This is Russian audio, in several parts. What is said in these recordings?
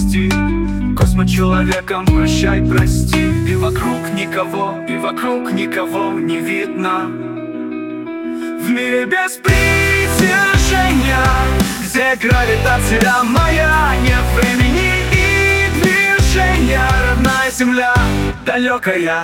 спасти. Космочеловеком прощай, прости. И вокруг никого не видно. В мире без притяжения, где гравитация моя, нет времени и движения. Родная земля далекая.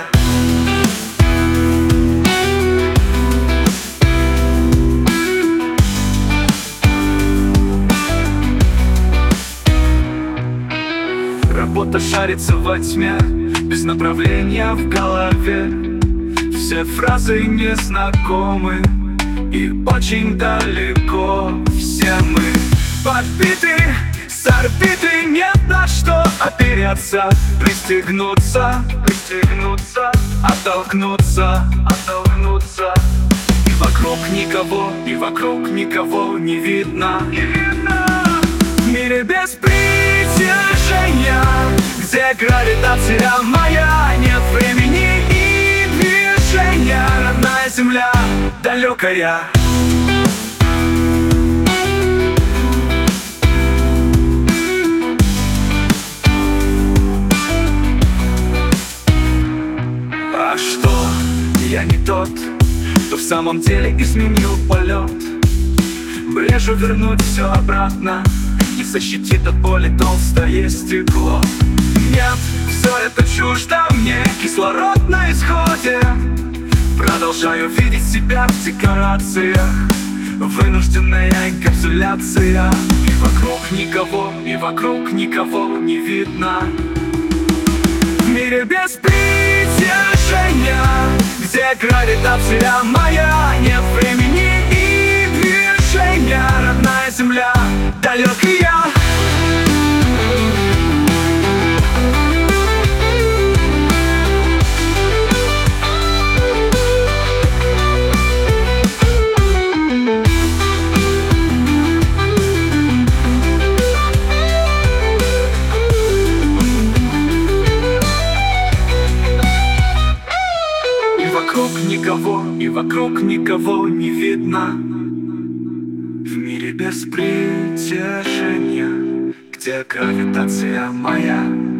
Работа шарится во тьме, без направления в голове. Все фразы незнакомы и очень далеко. Все мы подбиты, с орбиты, нет на что опереться. Пристегнуться, оттолкнуться. И вокруг никого не видно. В мире без притяжения, где гравитация моя, нет времени и движения. Родная земля далекая. А что, я не тот, кто в самом деле изменил полет? Брежу вернуть все обратно, не защитит от боли толстое стекло. Нет, все это чуждо мне, кислород на исходе. Продолжаю видеть себя в декорациях, вынужденная инкапсуляция. И вокруг никого не видно. В мире без притяжения, где гравитация моя, нет времени и движения. Родная земля далекая. И вокруг никого не видно. В мире без притяжения, где гравитация моя,